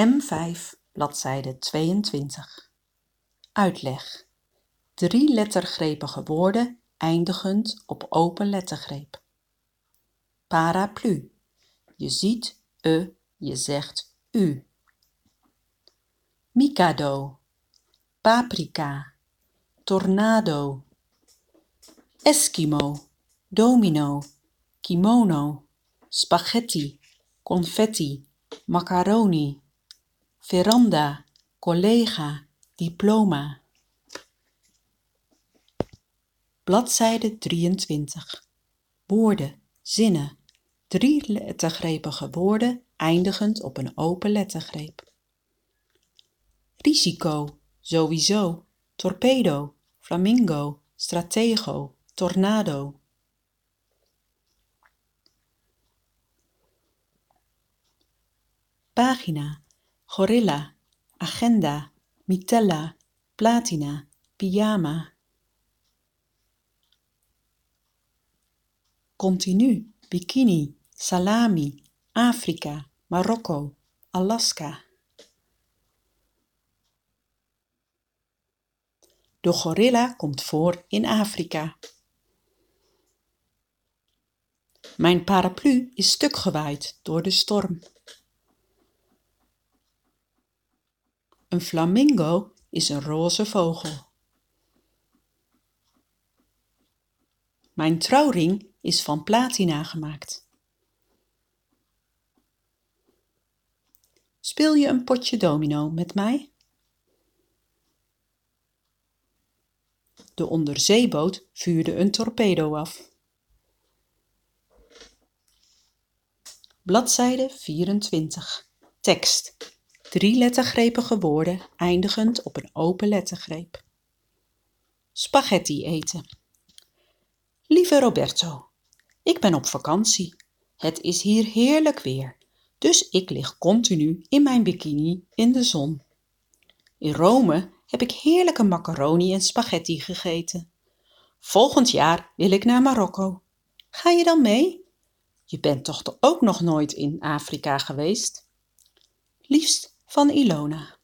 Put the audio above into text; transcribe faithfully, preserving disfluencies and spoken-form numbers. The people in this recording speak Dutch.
M vijf, bladzijde tweeëntwintig. Uitleg. Drie lettergrepige woorden eindigend op open lettergreep. Paraplu. Je ziet e, je zegt u. Mikado. Paprika. Tornado. Eskimo. Domino. Kimono. Spaghetti. Confetti. Macaroni. Veranda. Collega. Diploma. Bladzijde drieëntwintig. Woorden, zinnen. Drie lettergrepige woorden eindigend op een open lettergreep. Risico, sowieso, torpedo, flamingo, stratego, tornado. Pagina, gorilla, agenda, mitella, platina, pyjama. Continu, bikini, salami, Afrika, Marokko, Alaska. De gorilla komt voor in Afrika. Mijn paraplu is stuk gewaaid door de storm. Een flamingo is een roze vogel. Mijn trouwring is van platina gemaakt. Speel je een potje domino met mij? De onderzeeboot vuurde een torpedo af. Bladzijde vierentwintig. Tekst. Drie lettergrepige woorden eindigend op een open lettergreep. Spaghetti eten. Lieve Roberto, ik ben op vakantie. Het is hier heerlijk weer, dus ik lig continu in mijn bikini in de zon. In Rome heb ik heerlijke macaroni en spaghetti gegeten. Volgend jaar wil ik naar Marokko. Ga je dan mee? Je bent toch ook nog nooit in Afrika geweest? Liefst van Ilona.